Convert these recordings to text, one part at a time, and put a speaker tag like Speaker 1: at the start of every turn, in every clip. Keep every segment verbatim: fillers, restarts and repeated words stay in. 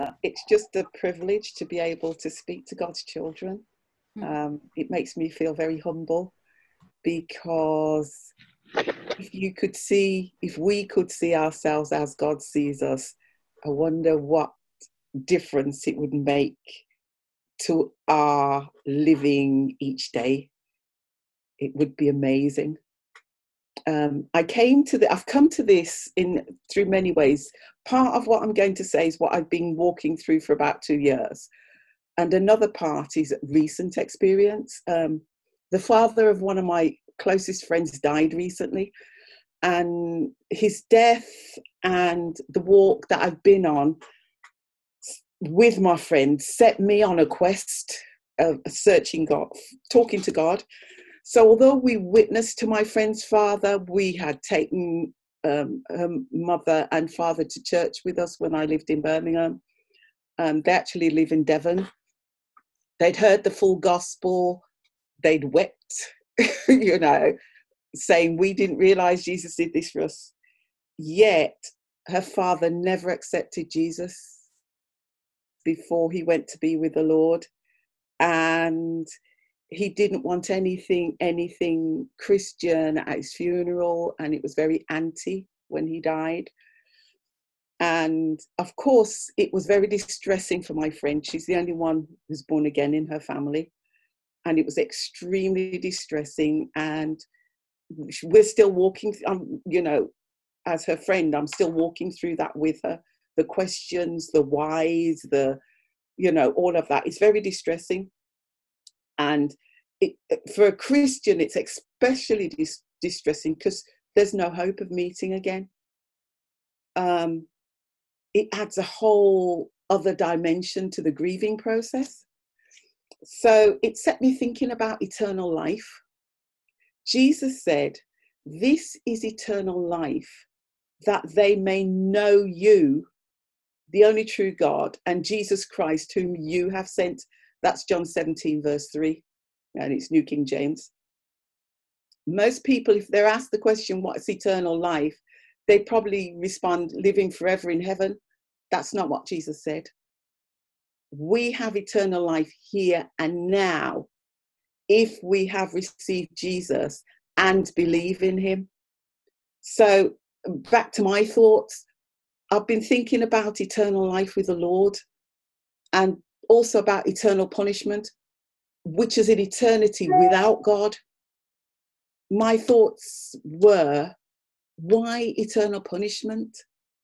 Speaker 1: it's just a privilege to be able to speak to God's children. Um, it makes me feel very humble, because if you could see, if we could see ourselves as God sees us, I wonder what difference it would make to our living each day. It would be amazing. Um, I came to the, I've come to this in through many ways. Part of what I'm going to say is what I've been walking through for about two years. And another part is recent experience. Um, the father of one of my closest friends died recently, and his death and the walk that I've been on with my friend set me on a quest of searching God, talking to God. So although we witnessed to my friend's father, we had taken um, her mother and father to church with us when I lived in Birmingham. Um, they actually live in Devon. They'd heard the full gospel. They'd wept, you know, saying, we didn't realize Jesus did this for us. Yet her father never accepted Jesus before he went to be with the Lord. And he didn't want anything, anything Christian at his funeral. And it was very anti when he died. And of course, it was very distressing for my friend. She's the only one who's born again in her family. And it was extremely distressing. And we're still walking, um, you know, as her friend, I'm still walking through that with her. The questions, the whys, the, you know, all of that. It's very distressing. And it, for a Christian, it's especially dis- distressing because there's no hope of meeting again. Um, it adds a whole other dimension to the grieving process. So it set me thinking about eternal life. Jesus said, this is eternal life, that they may know you, the only true God, and Jesus Christ, whom you have sent. That's John seventeen, verse three, and it's New King James. Most people, if they're asked the question, what's eternal life, they probably respond, living forever in heaven. That's not what Jesus said. We have eternal life here and now if we have received Jesus and believe in him. So back to my thoughts, I've been thinking about eternal life with the Lord, and also about eternal punishment, which is an eternity without God. My thoughts were, why eternal punishment?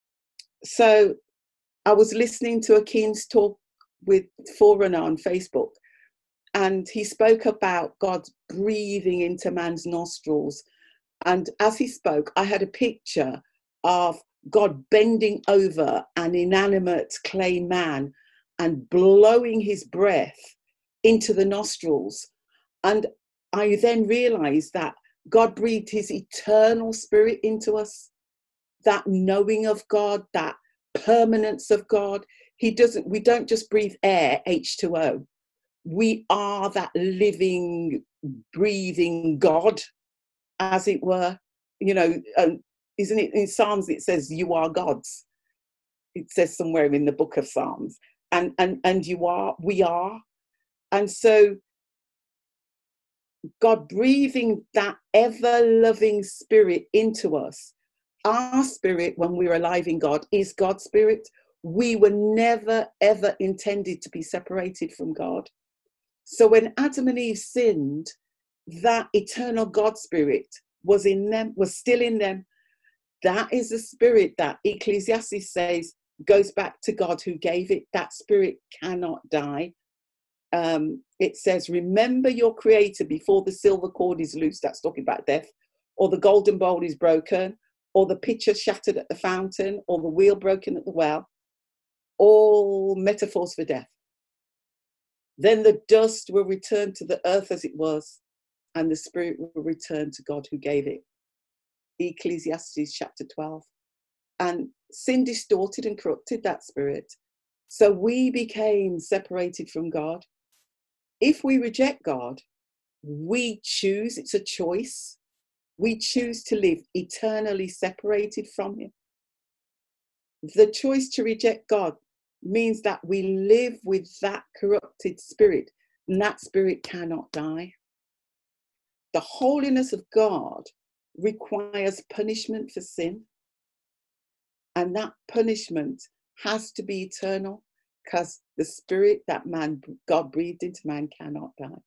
Speaker 1: So I was listening to a Keen's talk with Forerunner on Facebook, and he spoke about God breathing into man's nostrils. And as he spoke, I had a picture of God bending over an inanimate clay man and blowing his breath into the nostrils. And I then realized that God breathed his eternal spirit into us, that knowing of God, that permanence of God. He doesn't, we don't just breathe air, H two O. We are that living, breathing God, as it were. You know, um, isn't it in Psalms it says you are gods? It says somewhere in the book of Psalms. And and and you are, we are. And so God breathing that ever-loving spirit into us. Our spirit, when we're alive in God, is God's spirit. We were never, ever intended to be separated from God. So when Adam and Eve sinned, that eternal God spirit was in them, was still in them. That is the spirit that Ecclesiastes says goes back to God who gave it. That spirit cannot die. Um, it says, remember your creator before the silver cord is loose. That's talking about death. Or the golden bowl is broken. Or the pitcher shattered at the fountain. Or the wheel broken at the well. All metaphors for death. Then the dust will return to the earth as it was, and the spirit will return to God who gave it. Ecclesiastes chapter twelve. And sin distorted and corrupted that spirit. So we became separated from God. If we reject God, we choose, it's a choice. We choose to live eternally separated from him. The choice to reject God means that we live with that corrupted spirit, and that spirit cannot die. The holiness of God requires punishment for sin, and that punishment has to be eternal, because the spirit that man God breathed into man cannot die.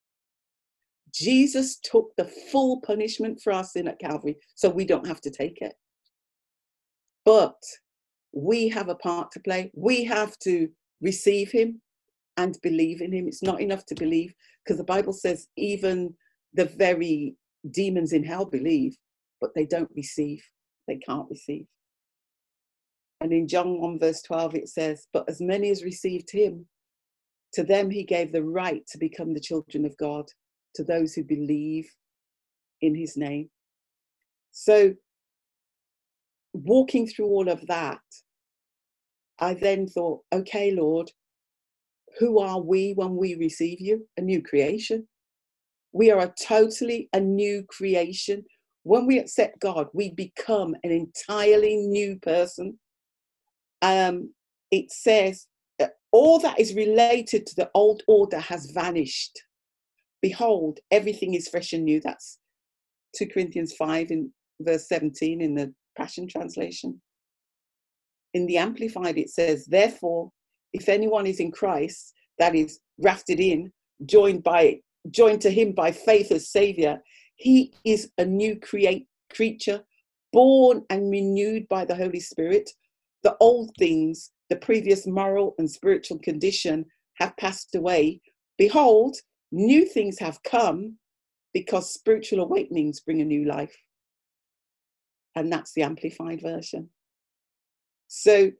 Speaker 1: Jesus took the full punishment for our sin at Calvary, so we don't have to take it. But we have a part to play. We have to receive him and believe in him. It's not enough to believe, because the Bible says even the very demons in hell believe, but they don't receive. They can't receive. And in John one verse twelve, it says, but as many as received him, to them he gave the right to become the children of God, to those who believe in his name. So walking through all of that, I then thought, okay, Lord, who are we when we receive you? A new creation. We are a totally a new creation. When we accept God, we become an entirely new person. Um, it says that all that is related to the old order has vanished. Behold, everything is fresh and new. That's two Corinthians five in verse seventeen in the Passion Translation. In the Amplified, it says, therefore, if anyone is in Christ, that is grafted in, joined by joined to him by faith as Savior, he is a new create creature, born and renewed by the Holy Spirit. The old things, the previous moral and spiritual condition, have passed away. Behold, new things have come, because spiritual awakenings bring a new life. And that's the Amplified version. So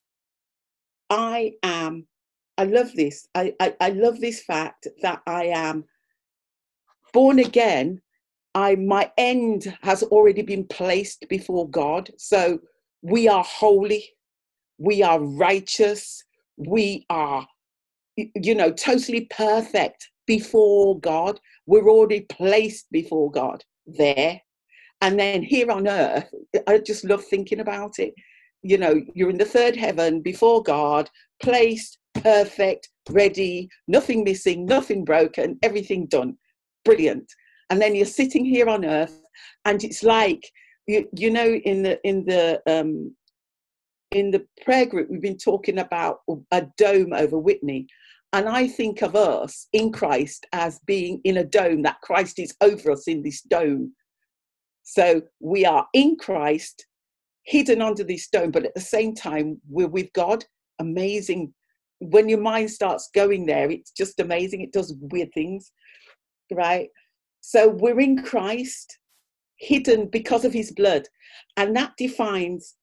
Speaker 1: I am, I love this. I, I, I love this fact that I am born again. I, my end has already been placed before God. So we are holy. We are righteous. We are, you know, totally perfect before God. We're already placed before God there. And then here on earth, I just love thinking about it. You know, you're in the third heaven before God, placed, perfect, ready, nothing missing, nothing broken, everything done. Brilliant. And then you're sitting here on earth, and it's like, you, you know, in the in the um, in the prayer group, we've been talking about a dome over Whitney. And I think of us in Christ as being in a dome, that Christ is over us in this dome. So we are in Christ, hidden under this dome, but at the same time, we're with God. Amazing. When your mind starts going there, it's just amazing. It does weird things, right? So we're in Christ, hidden because of his blood. And that defines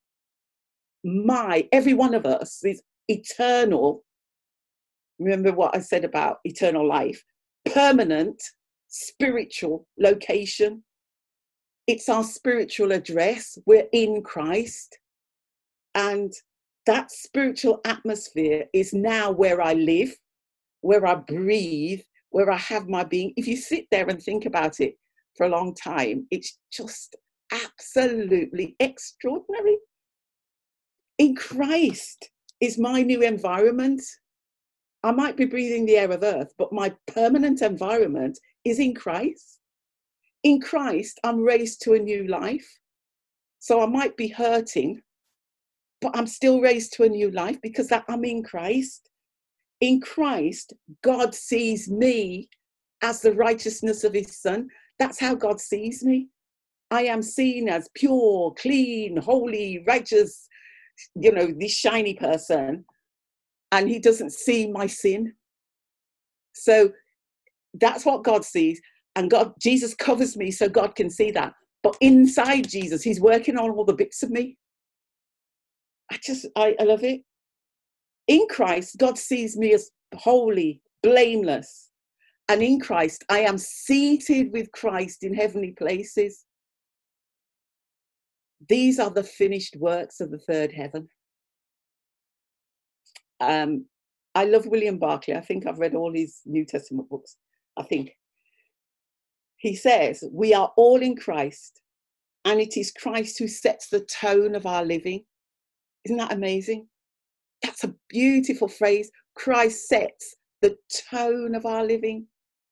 Speaker 1: my, every one of us is eternal. Remember what I said about eternal life, permanent, spiritual location. It's our spiritual address. We're in Christ. And that spiritual atmosphere is now where I live, where I breathe, where I have my being. If you sit there and think about it for a long time, it's just absolutely extraordinary. In Christ is my new environment. I might be breathing the air of earth, but my permanent environment is in Christ. In Christ, I'm raised to a new life. So I might be hurting, but I'm still raised to a new life because that I'm in Christ. In Christ, God sees me as the righteousness of his Son. That's how God sees me. I am seen as pure, clean, holy, righteous, you know, this shiny person. And he doesn't see my sin. So that's what God sees. And God, Jesus covers me so God can see that. But inside Jesus, he's working on all the bits of me. I just, I, I love it. In Christ, God sees me as holy, blameless. And in Christ, I am seated with Christ in heavenly places. These are the finished works of the third heaven. Um, I love William Barclay. I think I've read all his New Testament books. I think. He says, we are all in Christ, and it is Christ who sets the tone of our living. Isn't that amazing? That's a beautiful phrase. Christ sets the tone of our living.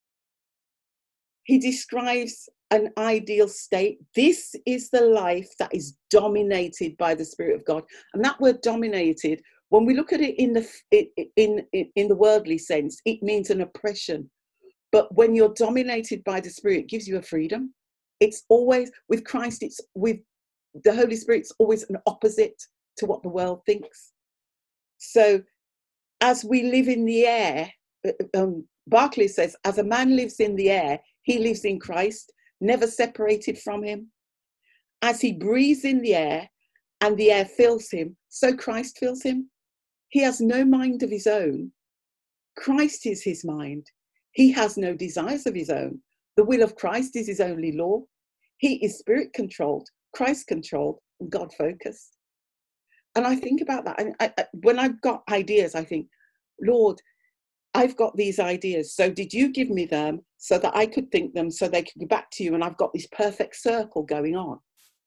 Speaker 1: He describes an ideal state. This is the life that is dominated by the Spirit of God. And that word dominated, when we look at it in the in, in, in the worldly sense, it means an oppression. But when you're dominated by the Spirit, it gives you a freedom. It's always, with Christ, it's with the Holy Spirit, it's always an opposite to what the world thinks. So as we live in the air, um, Barclay says, as a man lives in the air, he lives in Christ, never separated from him. As he breathes in the air and the air fills him, so Christ fills him. He has no mind of his own. Christ is his mind. He has no desires of his own. The will of Christ is his only law. He is spirit controlled, Christ controlled, and God focused. And I think about that. And I, I, when I've got ideas, I think, Lord, I've got these ideas. So did you give me them so that I could think them so they could go back to you? And I've got this perfect circle going on.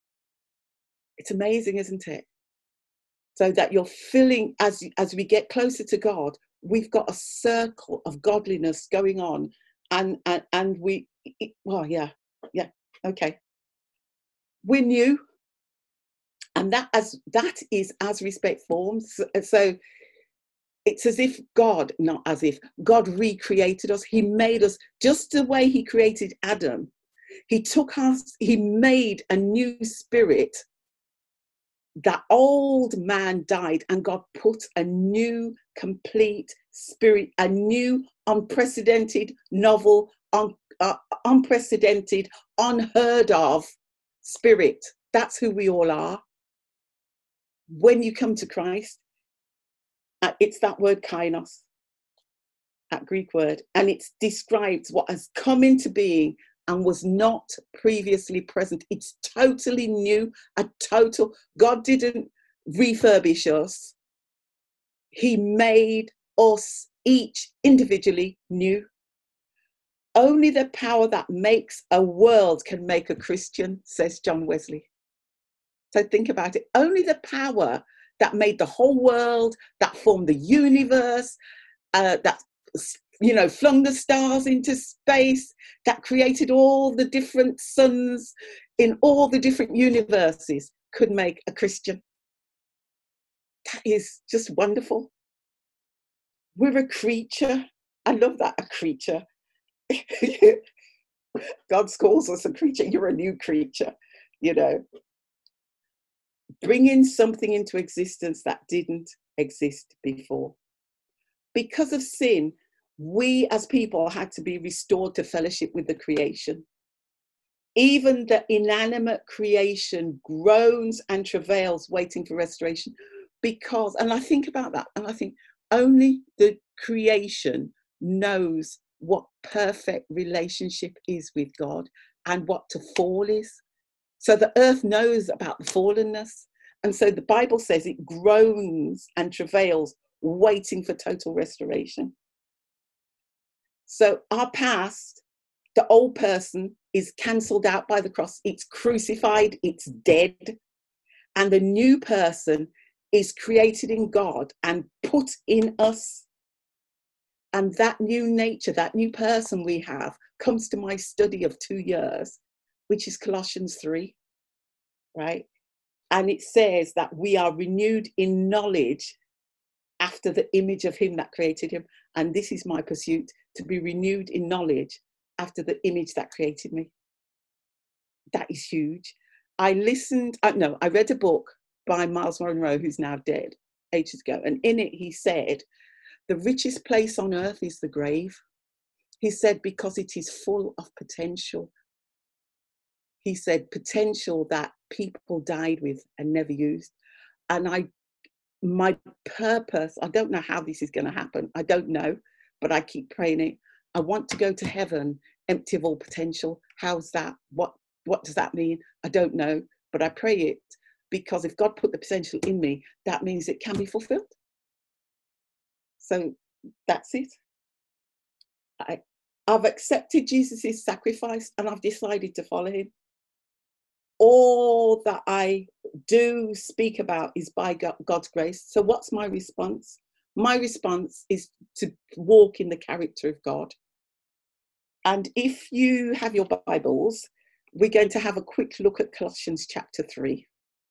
Speaker 1: It's amazing, isn't it? So that you're filling, as, as we get closer to God, we've got a circle of godliness going on. And, and, and we, well, yeah, yeah, okay. We're new. And that as that is as respect forms. So, so it's as if God, not as if, God recreated us. He made us just the way he created Adam. He took us, he made a new spirit. That old man died and God put a new, complete spirit, a new, unprecedented, novel, un, uh, unprecedented, unheard of spirit. That's who we all are. When you come to Christ, uh, it's that word kainos, that Greek word, and it describes what has come into being and was not previously present. It's totally new, a total, God didn't refurbish us. He made us each individually new. Only the power that makes a world can make a Christian, says John Wesley. So think about it. Only the power that made the whole world, that formed the universe, uh, that, you know, flung the stars into space, that created all the different suns in all the different universes, could make a Christian. That is just wonderful. We're a creature. I love that, a creature. God calls us a creature. You're a new creature, you know. Bringing something into existence that didn't exist before. Because of sin, we as people had to be restored to fellowship with the creation. Even the inanimate creation groans and travails waiting for restoration. Because, and I think about that, and I think only the creation knows what perfect relationship is with God and what to fall is. So the earth knows about the fallenness. And so the Bible says it groans and travails waiting for total restoration. So our past, the old person, is cancelled out by the cross. It's crucified, it's dead. And the new person is created in God and put in us. And that new nature, that new person we have, comes to my study of two years, which is Colossians three, right? And it says that we are renewed in knowledge after the image of him that created him. And this is my pursuit, to be renewed in knowledge after the image that created me. That is huge. I listened, uh, no, I read a book by Miles Monroe, who's now dead, ages ago. And in it, he said, the richest place on earth is the grave. He said, because it is full of potential. He said, potential that people died with and never used. And I, my purpose, I don't know how this is going to happen. I don't know, but I keep praying it. I want to go to heaven empty of all potential. How's that? What, what does that mean? I don't know, but I pray it, because if God put the potential in me, that means it can be fulfilled. So that's it. I, I've accepted Jesus' sacrifice and I've decided to follow him. All that I do speak about is by God's grace. So what's my response? My response is to walk in the character of God. And if you have your Bibles, we're going to have a quick look at Colossians chapter three.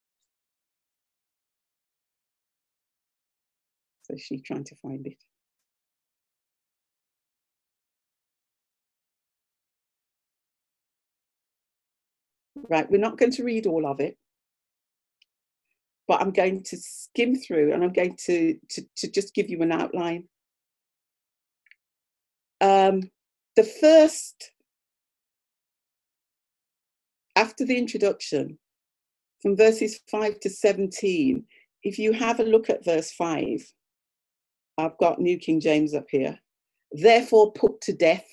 Speaker 1: So she's trying to find it. Right, we're not going to read all of it, but I'm going to skim through and I'm going to, to, to just give you an outline. Um, the first, after the introduction, from verses five to seventeen, if you have a look at verse five, I've got New King James up here. Therefore put to death.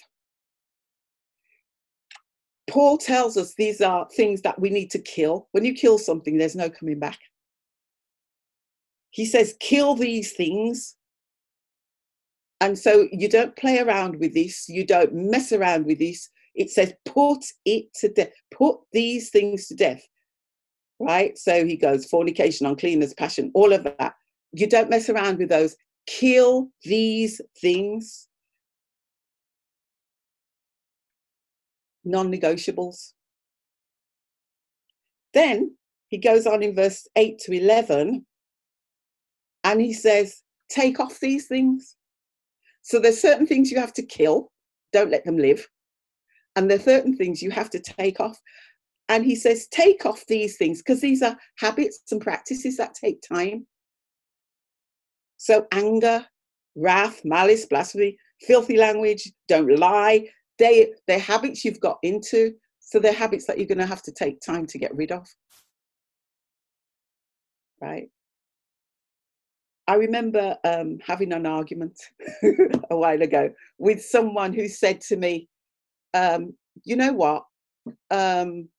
Speaker 1: Paul tells us these are things that we need to kill. When you kill something, there's no coming back. He says, kill these things. And so you don't play around with this. You don't mess around with this. It says, put it to death. Put these things to death. Right? So he goes, fornication, uncleanness, passion, all of that. You don't mess around with those. Kill these things. Non-negotiables. Then he goes on in verse eight to eleven and he says, take off these things. So there's certain things you have to kill, don't let them live. And there are certain things you have to take off. And he says, take off these things, because these are habits and practices that take time. So anger, wrath, malice, blasphemy, filthy language, don't lie. They, they're habits you've got into. So they're habits that you're going to have to take time to get rid of. Right? I remember um, having an argument a while ago with someone who said to me, um, you know what? Um,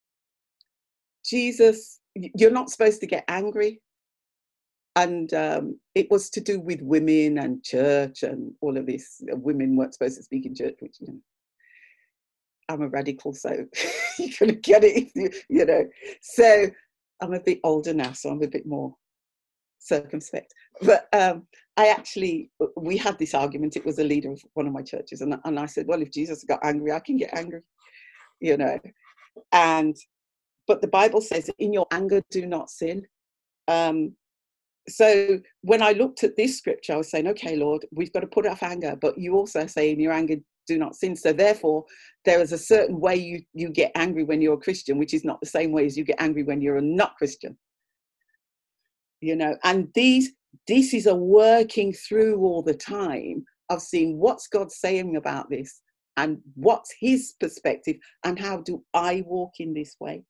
Speaker 1: Jesus, you're not supposed to get angry. And um, it was to do with women and church and all of this. Women weren't supposed to speak in church, which, you know, I'm a radical, so you're going to get it, you, you know. So I'm a bit older now, so I'm a bit more circumspect. But um, I actually, we had this argument. It was a leader of one of my churches. And, and I said, well, if Jesus got angry, I can get angry, you know. And, but the Bible says, in your anger, do not sin. Um, so when I looked at this scripture, I was saying, okay, Lord, we've got to put off anger, but you also say in your anger, do not sin. So therefore, there is a certain way you, you get angry when you're a Christian, which is not the same way as you get angry when you're a not Christian. You know, and these, this is a working through all the time of seeing what's God saying about this and what's his perspective and how do I walk in this way.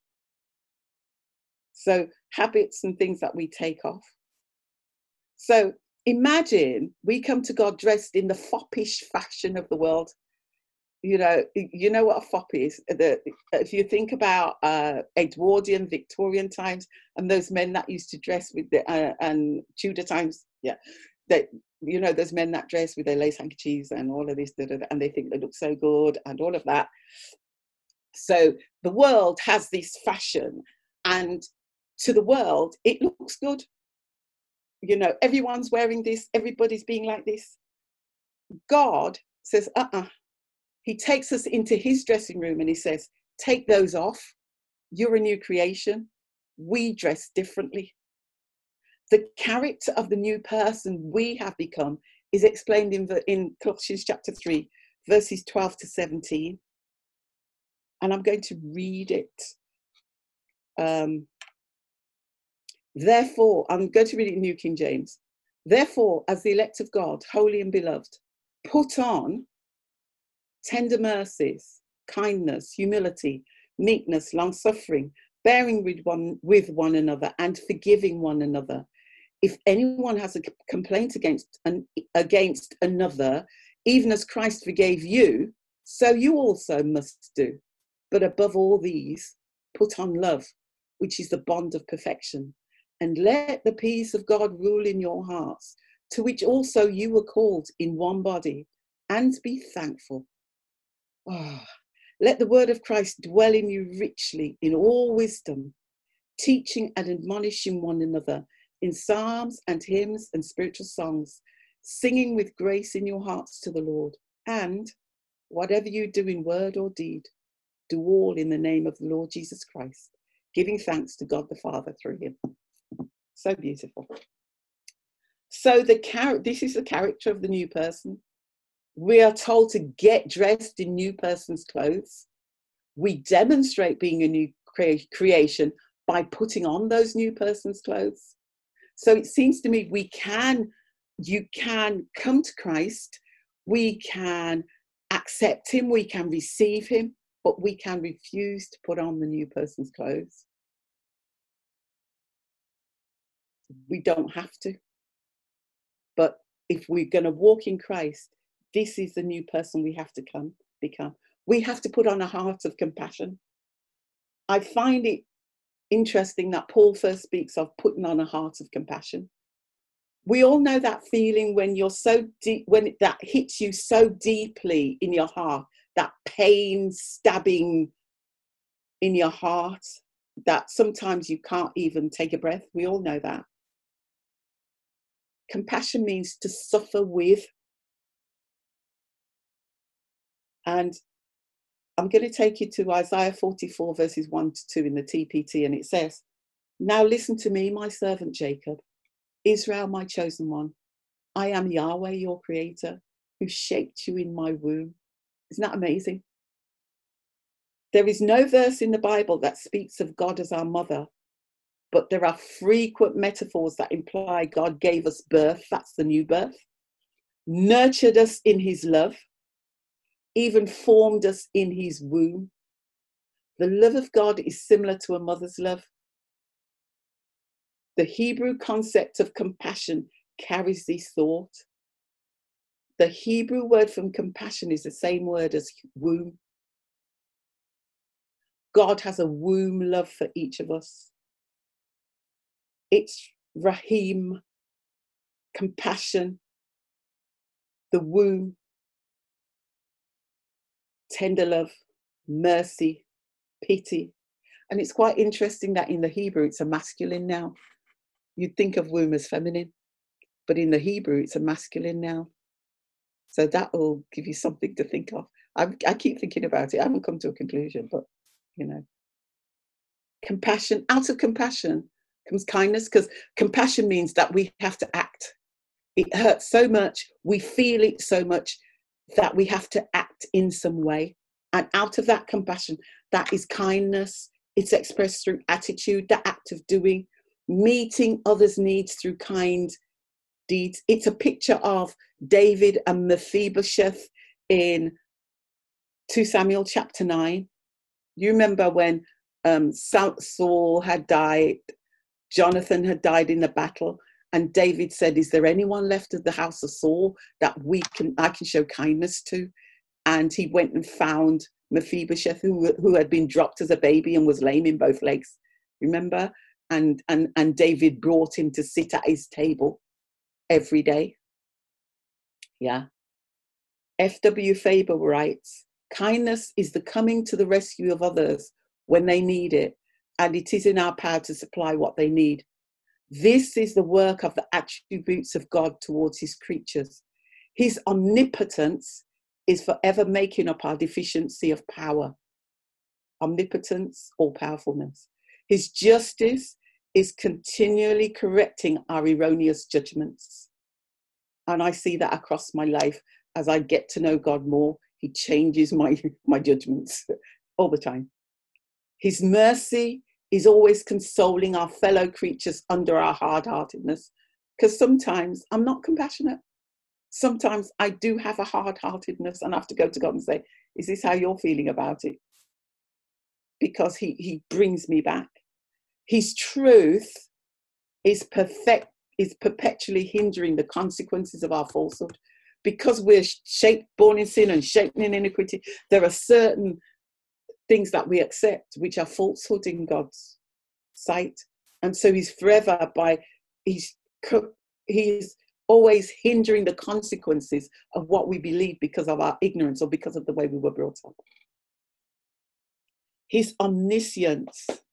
Speaker 1: So habits and things that we take off. So imagine we come to God dressed in the foppish fashion of the world. You know, you know what a fop is. The, if you think about uh, Edwardian, Victorian times, and those men that used to dress with the uh, and Tudor times, yeah, that, you know, those men that dress with their lace handkerchiefs and all of this, da, da, da, and they think they look so good and all of that. So the world has this fashion, and to the world, it looks good. You know, everyone's wearing this, everybody's being like this. God says, uh-uh. He takes us into his dressing room and he says, take those off. You're a new creation. We dress differently. The character of the new person we have become is explained in, the, in Colossians chapter three, verses twelve to seventeen. And I'm going to read it. Um, Therefore, I'm going to read it in New King James. Therefore, as the elect of God, holy and beloved, put on tender mercies, kindness, humility, meekness, long-suffering, bearing with one, with one another and forgiving one another. If anyone has a complaint against, an, against another, even as Christ forgave you, so you also must do. But above all these, put on love, which is the bond of perfection. And let the peace of God rule in your hearts, to which also you were called in one body, and be thankful. Oh, let the word of Christ dwell in you richly in all wisdom, teaching and admonishing one another in psalms and hymns and spiritual songs, singing with grace in your hearts to the Lord. And whatever you do in word or deed, do all in the name of the Lord Jesus Christ, giving thanks to God the Father through him. So beautiful. So the char- this is the character of the new person. We are told to get dressed in new person's clothes. We demonstrate being a new crea- creation by putting on those new person's clothes. So it seems to me we can, you can come to Christ, we can accept him, we can receive him, but we can refuse to put on the new person's clothes. We don't have to. But if we're going to walk in Christ, this is the new person we have to come become. We have to put on a heart of compassion. I find it interesting that Paul first speaks of putting on a heart of compassion. We all know that feeling when you're so deep, when that hits you so deeply in your heart, that pain stabbing in your heart, that sometimes you can't even take a breath. We all know that. Compassion means to suffer with. And I'm going to take you to Isaiah forty-four, verses one to two in the T P T, and it says, "Now listen to me, my servant Jacob, Israel, my chosen one. I am Yahweh, your creator, who shaped you in my womb." Isn't that amazing? There is no verse in the Bible that speaks of God as our mother, but there are frequent metaphors that imply God gave us birth, that's the new birth, nurtured us in his love, even formed us in his womb. The love of God is similar to a mother's love. The Hebrew concept of compassion carries this thought. The Hebrew word from compassion is the same word as womb. God has a womb love for each of us. It's Rahim, compassion, the womb, tender love, mercy, pity. And it's quite interesting that in the Hebrew, it's a masculine noun. You'd think of womb as feminine, but in the Hebrew, it's a masculine noun. So that will give you something to think of. I, I keep thinking about it. I haven't come to a conclusion, but, you know. Compassion, out of compassion comes kindness, because compassion means that we have to act. It hurts so much, we feel it so much that we have to act in some way. And out of that compassion, that is kindness. It's expressed through attitude, the act of doing, meeting others' needs through kind deeds. It's a picture of David and Mephibosheth in Second Samuel chapter nine. You remember when um, Saul had died, Jonathan had died in the battle, and David said, "Is there anyone left of the house of Saul that we can, I can show kindness to?" And he went and found Mephibosheth, who, who had been dropped as a baby and was lame in both legs. Remember? And, and, and David brought him to sit at his table every day. Yeah. F W Faber writes, "Kindness is the coming to the rescue of others when they need it, and it is in our power to supply what they need. This is the work of the attributes of God towards his creatures. His omnipotence is forever making up our deficiency of power." Omnipotence, all powerfulness. His justice is continually correcting our erroneous judgments. And I see that across my life. As I get to know God more, he changes my, my judgments all the time. His mercy is always consoling our fellow creatures under our hard-heartedness, because sometimes I'm not compassionate. Sometimes I do have a hard-heartedness and I have to go to God and say, "Is this how you're feeling about it?" Because he, he brings me back. His truth is perfect, is perpetually hindering the consequences of our falsehood. Because we're shaped, born in sin and shaped in iniquity, there are certain things that we accept which are falsehood in God's sight. And so he's forever by, he's, he's always hindering the consequences of what we believe because of our ignorance or because of the way we were brought up. His omniscience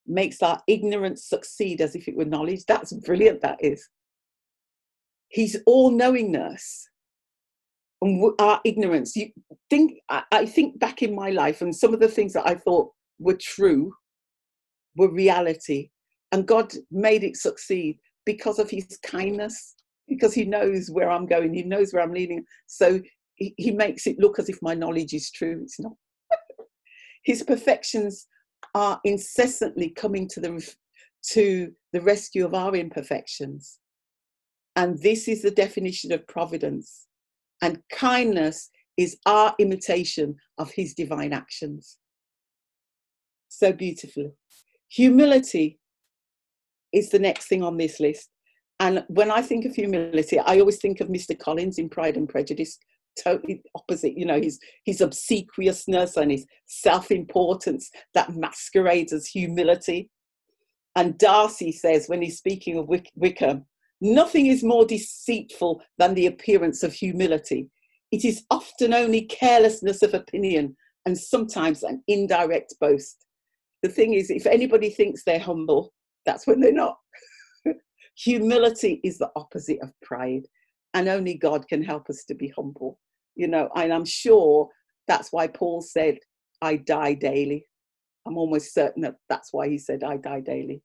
Speaker 1: makes our ignorance succeed as if it were knowledge. That's brilliant, that is. His all-knowingness and our ignorance. You think, I, I think back in my life, and some of the things that I thought were true were reality, and God made it succeed because of his kindness, because he knows where I'm going, he knows where I'm leading. So he, he makes it look as if my knowledge is true. It's not. His perfections are incessantly coming to the to the rescue of our imperfections. And this is the definition of providence. And kindness is our imitation of his divine actions. So beautiful. Humility is the next thing on this list. And when I think of humility, I always think of Mister Collins in Pride and Prejudice, totally opposite, you know, his, his obsequiousness and his self-importance that masquerades as humility. And Darcy says, when he's speaking of Wick- Wickham, nothing is more deceitful than the appearance of humility. It is often only carelessness of opinion and sometimes an indirect boast. The thing is, if anybody thinks they're humble, that's when they're not. Humility is the opposite of pride, and only God can help us to be humble, you know, and I'm sure that's why Paul said, I die daily. I'm almost certain that that's why he said, I die daily.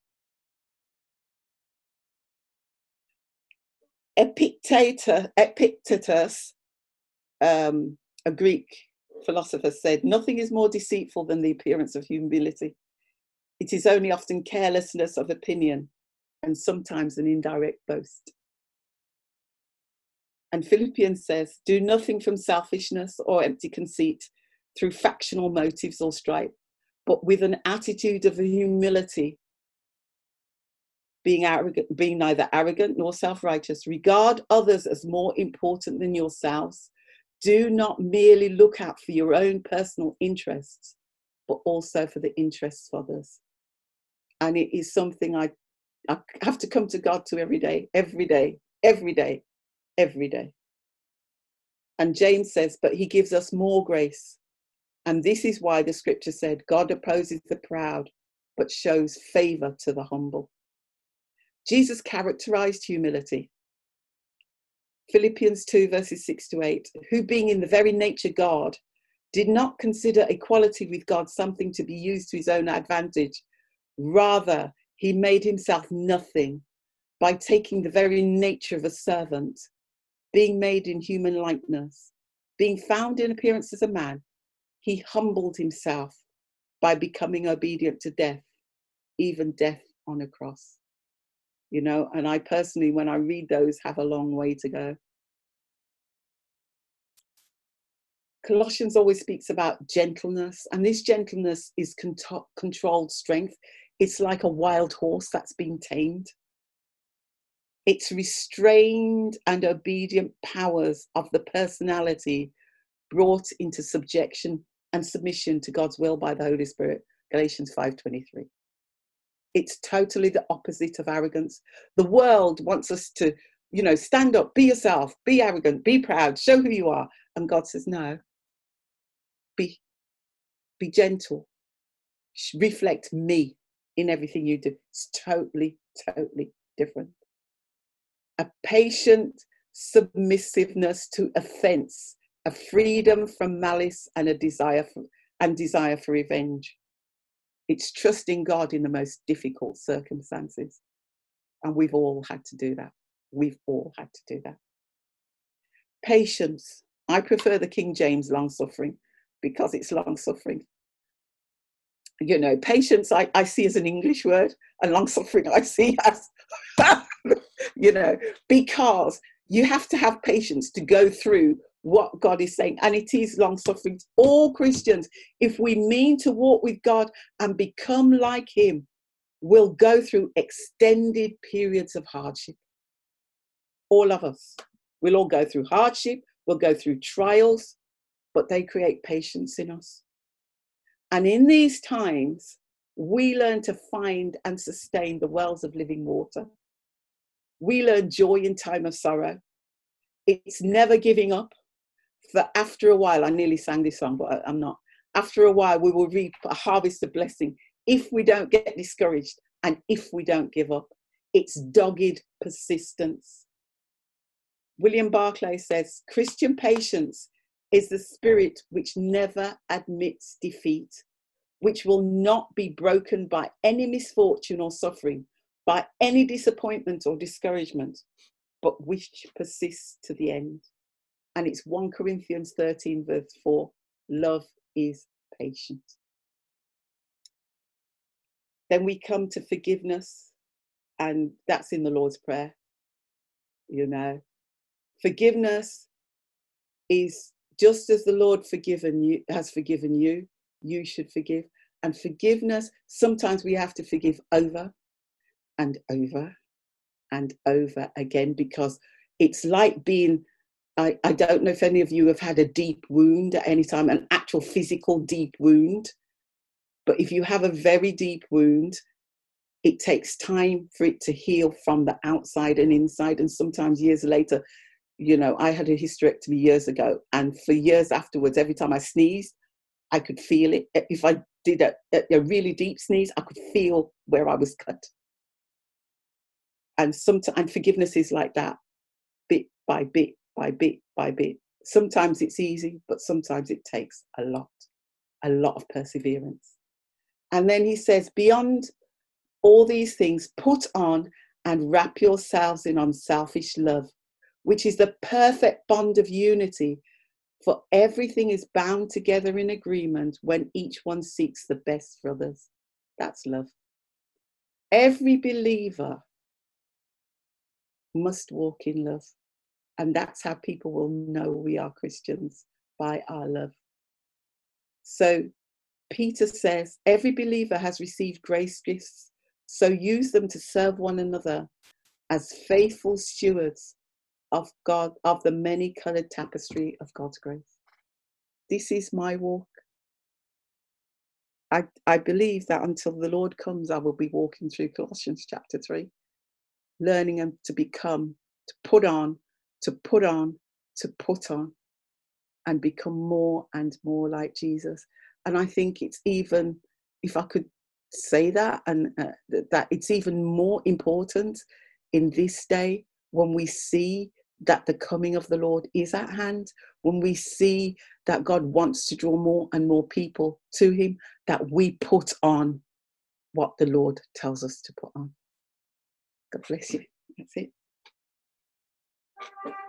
Speaker 1: Epictetus, Epictetus um, a Greek philosopher, said, nothing is more deceitful than the appearance of humility. It is only often carelessness of opinion and sometimes an indirect boast. And Philippians says, do nothing from selfishness or empty conceit through factional motives or strife, but with an attitude of humility, being arrogant, being neither arrogant nor self-righteous. Regard others as more important than yourselves. Do not merely look out for your own personal interests, but also for the interests of others. And it is something I, I have to come to God to every day, every day, every day, every day. And James says, but he gives us more grace. And this is why the scripture said, God opposes the proud, but shows favor to the humble. Jesus characterized humility. Philippians two, verses six to eight, who being in the very nature God, did not consider equality with God something to be used to his own advantage. Rather, he made himself nothing by taking the very nature of a servant, being made in human likeness, being found in appearance as a man. He humbled himself by becoming obedient to death, even death on a cross. You know, and I personally, when I read those, have a long way to go. Colossians always speaks about gentleness, and this gentleness is con- controlled strength. It's like a wild horse that's been tamed. It's restrained and obedient powers of the personality brought into subjection and submission to God's will by the Holy Spirit. Galatians five twenty-three. It's totally the opposite of arrogance. The world wants us to, you know, stand up, be yourself, be arrogant, be proud, show who you are. And God says, no, be, be gentle, reflect me in everything you do. It's totally, totally different. A patient submissiveness to offense, a freedom from malice and a desire for, and desire for revenge. It's trusting God in the most difficult circumstances. And we've all had to do that. We've all had to do that. Patience. I prefer the King James long suffering because it's long suffering. You know, patience I, I see as an English word, and long suffering I see as, you know, because you have to have patience to go through what God is saying. And it is long suffering. All Christians, if we mean to walk with God and become like him, will go through extended periods of hardship. All of us. We'll all go through hardship. We'll go through trials, but they create patience in us. And in these times, we learn to find and sustain the wells of living water. We learn joy in time of sorrow. It's never giving up. For after a while, I nearly sang this song, but I'm not. After a while, we will reap a harvest of blessing if we don't get discouraged, and if we don't give up. It's dogged persistence. William Barclay says, Christian patience is the spirit which never admits defeat, which will not be broken by any misfortune or suffering, by any disappointment or discouragement, but which persists to the end. And it's First Corinthians thirteen, verse four. Love is patient. Then we come to forgiveness, and that's in the Lord's Prayer. You know, forgiveness is just as the Lord forgiven you, has forgiven you, you should forgive. And forgiveness, sometimes we have to forgive over and over and over again, because it's like being, I, I don't know if any of you have had a deep wound at any time, an actual physical deep wound. But if you have a very deep wound, it takes time for it to heal from the outside and inside. And sometimes years later, you know, I had a hysterectomy years ago, and for years afterwards, every time I sneezed, I could feel it. If I did a, a really deep sneeze, I could feel where I was cut. And sometimes, and forgiveness is like that, bit by bit, by bit, by bit. Sometimes it's easy, but sometimes it takes a lot, a lot of perseverance. And then he says, beyond all these things, put on and wrap yourselves in unselfish love, which is the perfect bond of unity, for everything is bound together in agreement when each one seeks the best for others. That's love. Every believer must walk in love. And that's how people will know we are Christians, by our love. So Peter says, every believer has received grace gifts, so use them to serve one another as faithful stewards of God, of the many-colored tapestry of God's grace. This is my walk. I, I believe that until the Lord comes, I will be walking through Colossians chapter three, learning and to become, to put on, to put on, to put on, and become more and more like Jesus. And I think it's even, if I could say that, and uh, that it's even more important in this day when we see that the coming of the Lord is at hand, when we see that God wants to draw more and more people to him, that we put on what the Lord tells us to put on. God bless you. That's it.